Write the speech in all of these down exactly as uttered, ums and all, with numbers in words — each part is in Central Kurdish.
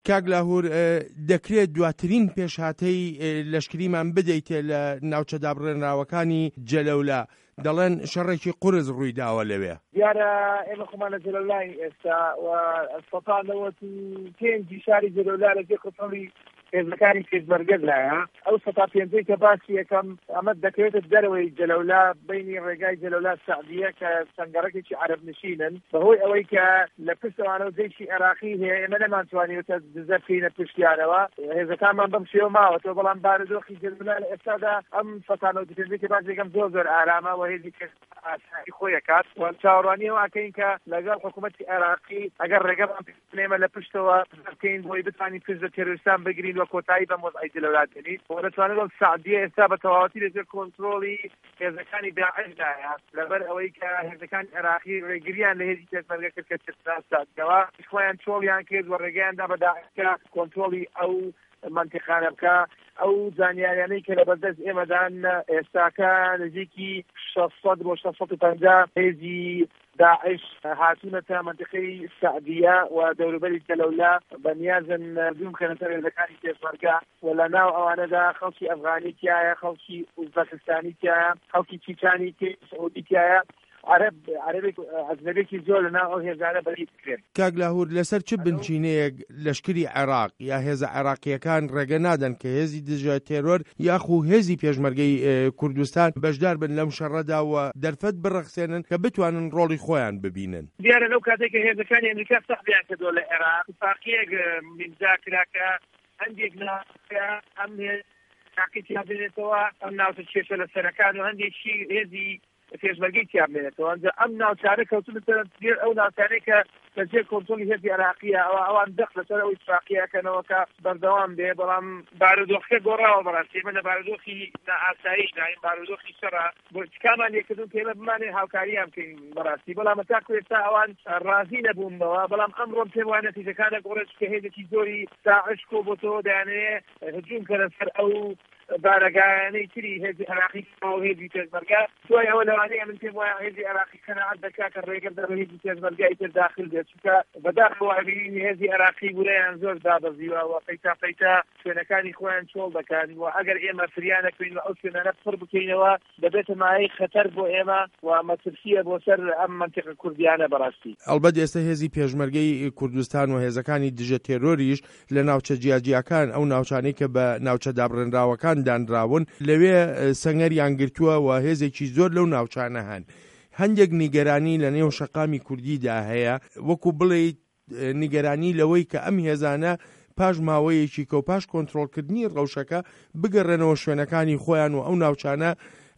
کاک لاهور دەکرێت دواترین پێشهاتەی لەشکریمان بدەیتێ لە ناوچە دابڕێنراوەکانی جەلەولا. دەڵێن شەڕێکی قورس ڕووی داوە لەوێ. دیارە ئێمە خۆمان لە جەلەولای ئێستا و سەد نەوەت و پێنجی شاری جەلەولا لەگەڵ کۆتەڵی هێزەکانی پێشمەرگەت لایە. ئەو سەد پێنجەی کە باسی یەکەم ئەمە دەکەوێتە دەرەوەی جەلەولا بینی ڕێگای جەلەولا سەعدیە کە سەنگەڕێکێکی عەرەب نشینن بەهۆی ئەوەی کە لە پشتەوانە و جێشی عێراقی هەیە ئێمە نەمانتوانێتە دزە بکەینە پشتیانەوە. هێزەکانمان بەم شێوە ماوەتەوە بەڵام بارودۆخی جەلەولا لە ئێستادا ئەم سەد نەوەت و پێنجەی کە باسی یەکەم زۆر زۆر ئارامە و هێزی ئاسایی خۆی کات و چاوەڕوانیەوە ئاکەین کە لەگەڵ حکوومەتی عێراقی ئەگەر ڕێگەمان پێێمە لە پشتەوە بکەین بۆی بتوانین پشت لە تێرۆریستان بگرین وە کۆتایی بەم وەزعی جەلەولا دێنین و دەتوانێت ئەو سەعدیە ئێستا بە تەواوەتی لەژێر کۆنتڕۆڵی هێزەکانی داعشدایە لەبەر ئەوەی کە هێزەکانی عێراقی ڕێگریان لە هێزی پێشمەرگە کرد کە چەسەوە خۆیان چۆڵیان کرد و ڕێگەیاندا بە داعشکە کۆنتڕۆڵی ئەو منتیقانە بکە. ئەو زانیاریانەی کە لە بەردەست ئێمەدان ئێستاکە نزیکی شەشسەد بۆ شەشسەد و پەنجا هێزی داعش هاتوونەتە منتیقەی سەعدیە و دەوروبەری جەلەولا بەنیازن دوم خێنەتە هێزەکانی پێشمەرگە و لە ناو ئەوانەدا خەڵکی ئەفغانی تایە، خەڵکی ئوزبەکستانی تایە، خەڵکی چیچانی تایە، سعودی تایە، عرب عربێک ئەجنەبێکی زۆر لەناو ئەو هێزانە بەری بکرێن. کاک لاهور لەسەر چ بنچینەیەک لەشکری عێراق یا هێزە عێراقیەکان ڕێگە نادەن کە هێزی دژە تێرۆر یاخو هێزی پێشمەرگەی کوردستان بەشدار بن لەم شەڕەدا و دەرفەت بڕەخسێنن کە بتوانن ڕۆڵی خۆیان ببینن؟ دیارە لەو کاتێک کە هێزەکانی ئەمریکا سەحبیان کردووە لە عێراق اتفاقیەک میمزا کرا کە هەندێک ناوچە ئەم تاقیتیان بێنێتەوە ئەم ناوچە کێشە لە سەرەکان و هەندێکی هێزی پێشمەرگەی تیان بێنێتەوە ئەنجا ئەم ناوچانە کەوتونەتە دێر ئەو ناوچانەی کە لەجێر کۆنتڕۆلی هێزی عێراقیە ئەوە ئەوان دەخ لەسەر ئەو ئیتفاقیەکەنەوە کە بەردەوام بێ بەڵام بارودۆخەکە گۆڕاوە بەڕاستی ئێمە لە بارودۆخی ئاساییشدا این بارودۆخی شەڕە بۆ چکامان لێکردون کە ئێمە بمانێ هاوکاریان بکەین بەڕاستی بەڵام هەتاکو ئێستا ئەوان ڕازی نەبوونەوە بەڵام ئەمڕۆ پێم وایە نەتیجەکانە گۆڕێت کە هێزێکی زۆری داعش کۆ بۆ تۆ دەیانەوێ هجووم کە لەسەر ئەو بارەگایانەی تری هێزی عێراقی و هێزی پێشمەرگە دوای ئەوە لەوانەیە من پێم وایە هێزی عێراقی قەناعەت دەکات کە ڕێگە دەبێت هێزی پێشمەرگای تر داخل بێت چونکە بەداخەوە ئەبینین هێزی عێراقی بورەیان زۆر دابەزیوە و پەیتا پەیتا شوێنەکانی خۆیان چۆڵ دەکەن و ئەگەر ئێمە فریان نەکەین و ئەو شوێنانە پڕ بکەینەوە دەبێتە مایەی خەتەر بۆ ئێمە و مەترسیە بۆ سەر ئەم منتیقە کوردیانە بەڕاستی. ئەڵبەت ئێستا هێزی پێشمەرگەی کوردستان و هێزەکانی دژە تێرۆریش لە ناوچە جیاجیاکان ئەو ناوچانەی کە بە ناوچە دابڕێنراوەکان دانراون لەوێ سەنگەریان گرتووە و هێزێکی زۆر لەو ناوچانە هەن. هەندێک نیگەرانی لە نێو شەقامی کوردیدا هەیە وەکو بڵێ نیگەرانی لەوەی کە ئەم هێزانە پاش ماوەیەکی کە و پاش کۆنتڕۆڵکردنی ڕەوشەکە بگەڕێنەوە شوێنەکانی خۆیان و ئەو ناوچانە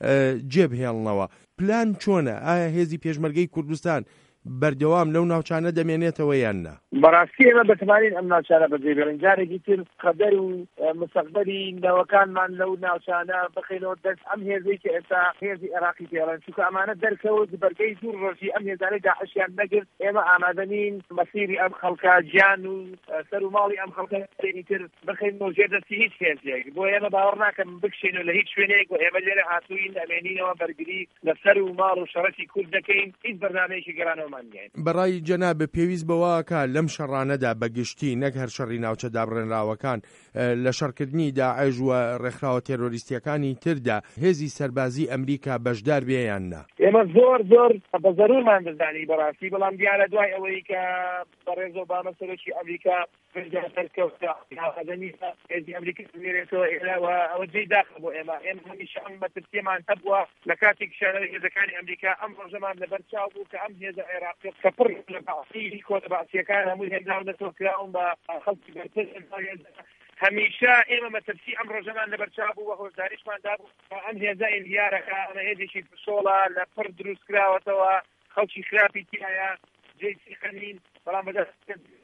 جێبهێڵنەوە. پلان چۆنە؟ ئایا هێزی پێشمەرگەی کوردستان بەردەوام لەو ناوچانە دەمێنێتەوە یان نا؟ بەڕاستی ئێمە بەتوانین ئەم ناوچانە بەجێبێڵین جارێکی تر قەدەر و مستەقبەلی ناوەکانمان لەو ناوچانە بخینەوە دەست ئەم هێزەی کە ئێستا هێزی عێراقی پێڵێن چونکە ئەمانە دەرکەوت بەرگەی دوور ڕۆژی ئەم هێزانەی داعشیان نەگرت ئێمە ئامادەنین مەسیری ئەم خەڵکە گیان و سەر و ماڵی ئەم خەڵکە تر بخینەوە ژێر دەستی هیچ هێزێک بۆ ئێمە باوەڕ ناکەم بکشێنەوە لە هیچ شوێنێک و ئێمە لێرە هاتووین ئەمێنینەوە بەرگری لەسەر و ماڵ و شەڕەتی کورد دەکەین هیچ بەرنامەیەکی گەرانەوەمان نییە. بەڕای جەناب پێویست بەوەکە لەم شەڕانەدا بەگشتی نەک هەر شەڕی ناوچە دابڕێنراوەکان لە شەڕکردنی داعش و ڕێکخراوە تێرۆریستیەکانی تردا هێزی سەربازی ئەمریکا بەشدار بێ یان نا؟ ئێمە زۆر زۆر بە زەرورمان دەزانی بەڕاستی بەڵام دیارە دوای ئەوەی کە بەڕێز ئۆباما سەرۆکی ئەمریکا هێزی ئەمریکا بمێنێتەوە ئەوە جێی داخە بۆ ئێمە ئێمە هەمیشە ئەم مەترسیەمان هەبووە لە کاتێک شانەی هێزەکانی ئەمریکا ئەم ڕۆژەمان لەبەر چاو بوو کە ئەم هێزە عێراقی کە پڕ لە بەعسی کۆتە بەعسیەکان هەمووی هێناونەتەوە کراون بە خەڵکی بەرتر هەمیشە ئێمە مەترسی ئەم ڕۆژەمان لەبەرچاو بوو و هۆشداریشمان دابوو ئەم هێزە ئینڤیارەکە ئەمە هێزێکی پسۆڵە لە پڕ دروست کراوەتەوە خەڵکی خراپی تایە جێی سیقەنین بەڵام بەدەست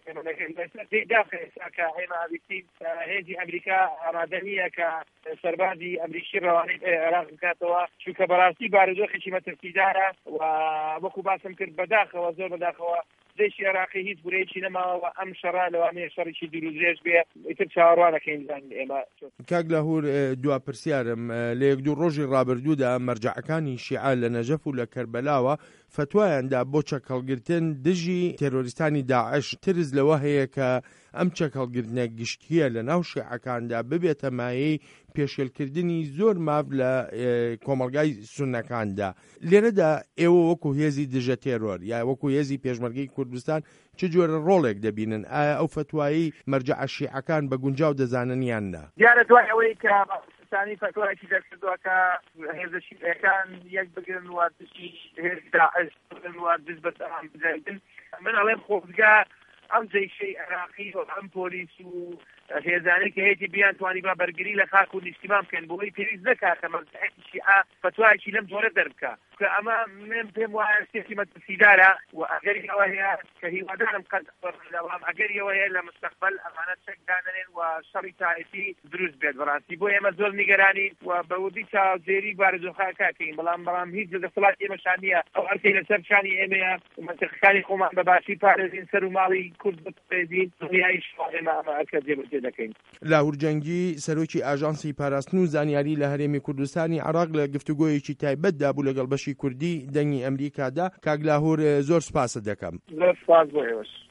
داخەکە هێماویستین هێزی ئەمریکا ئارادەنیە کە سەربازی ئەمریکی ڕەوانەی عێراق بکاتەوە چونکە بەڕاستی بارودۆخێکی مەترسیدارە و وەکو باسم کرد بەداخەوە زۆر بەداخەوە دێشی عێراقی هیچ بورەیەکی نەماوە ئەم شەڕا لەوانەیە شەڕێکی دوورودرێژ بێ ئیتر چاوەڕوانەکەین زانین ئێمە. کاک لاهور دوا پرسیارم لە یەک دوو ڕۆژی ڕابردوودا مەرجەعەکانی شیعە لە نەجەف و لە کەربەلاوە فتوایاندا بۆ چەکەڵگرتن دژی تێرۆریستانی داعش ترس لەوە هەیە کە ئەم چەکەڵگرتنە گشتیە لە ناو شیعەکاندا ببێتە مایەی پێشێلکردنی زۆر ماف لە کۆمەڵگای سوننەکاندا. لێرەدا ئێوە وەکو هێزی دژە تێرۆر یا وەکو هێزی پێشمەرگەی کوردستان چ جۆرە ڕۆڵێک دەبینن؟ ئایا ئەو فتوایی مەرجە شیعەکان بە گونجاو دەزانن یان نا؟ دیارە دوای ئەوەی کە ستانی فتوایەکی دەکردووە کە هێزە شیعەکان یەک بگرن و دژی هێز داعش بگرن و دژ بە سەهام بدەن، من ئەڵێم خۆزگا ئەم جەیشەی عێراقی و ئەم پۆلیس و هێزانەی کە هەیەی بیان توانی با بەرگری لە خاک و نیشتیمان بکەن بۆی پێویست نەکات کە مەرجەعێکی شیعە فتوایەکی لەم جۆرە دەربکە کە ئەمە من پێم وایە شتێکی مەترسیدارە و ئەگەری ئەوە هەیە کە هیوادارم قەت بەڵام ئەگەری ئەوە هەیە لە مستەقبەل ئەمانە چەک دانەرێن و شەڕی تایەتی دروست بێت بەڕاستی بۆ ئێمە زۆر نیگەرانی و بەودی چاوزێری بارەجۆخاکەکەین بەڵام بەڵام هیچ لە دەسەڵات ئێمەشان نییە ئەو ئەرکەی لەسەر شانی ئێمەیە مەنتیقەکانی خۆمان بەباشی پارێزین سەر و ماڵی کورد بپارێزین دنیای ئێمە ئەمە ئەرکە جێبەجێ دەکەین. لاهور جەنگی سەرۆکی ئاژانسی پاراستن و زانیاری لە هەرێمی کوردستانی عێراق لە گفتوگۆیەکی تایبەتدا بوو لەگەڵ بەشی کوردی دەنگی ئەمریکادا. کاک لاهور زۆر سوپاست دەکەم. زۆر سوپاس بۆ ئێوەش.